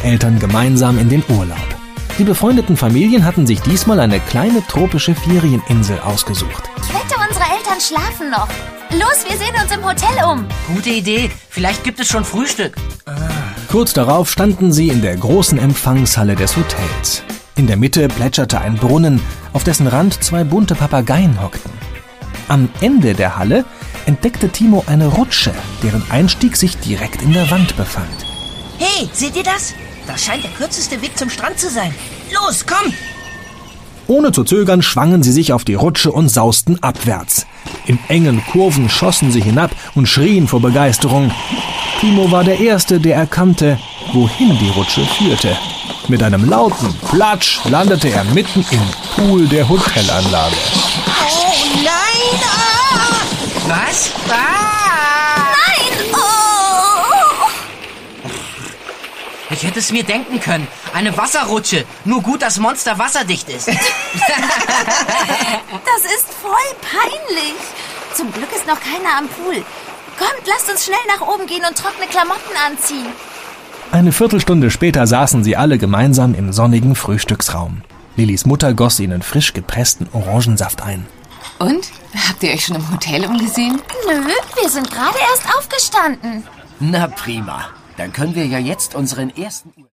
Eltern gemeinsam in den Urlaub. Die befreundeten Familien hatten sich diesmal eine kleine tropische Ferieninsel ausgesucht. Ich wette, unsere Eltern schlafen noch. Los, wir sehen uns im Hotel um. Gute Idee. Vielleicht gibt es schon Frühstück. Kurz darauf standen sie in der großen Empfangshalle des Hotels. In der Mitte plätscherte ein Brunnen, auf dessen Rand 2 bunte Papageien hockten. Am Ende der Halle entdeckte Timo eine Rutsche, deren Einstieg sich direkt in der Wand befand. Hey, seht ihr das? Das scheint der kürzeste Weg zum Strand zu sein. Los, komm! Ohne zu zögern schwangen sie sich auf die Rutsche und sausten abwärts. In engen Kurven schossen sie hinab und schrien vor Begeisterung. Timo war der Erste, der erkannte, wohin die Rutsche führte. Mit einem lauten Platsch landete er mitten im Pool der Hotelanlage. Oh nein! Ah! Was? Ah! Nein! Oh! Ich hätte es mir denken können. Eine Wasserrutsche. Nur gut, dass Monster wasserdicht ist. Das ist voll peinlich. Zum Glück ist noch keiner am Pool. Kommt, lasst uns schnell nach oben gehen und trockene Klamotten anziehen. Eine Viertelstunde später saßen sie alle gemeinsam im sonnigen Frühstücksraum. Lillys Mutter goss ihnen frisch gepressten Orangensaft ein. Und? Habt ihr euch schon im Hotel umgesehen? Nö, wir sind gerade erst aufgestanden. Na prima. Dann können wir ja jetzt unseren ersten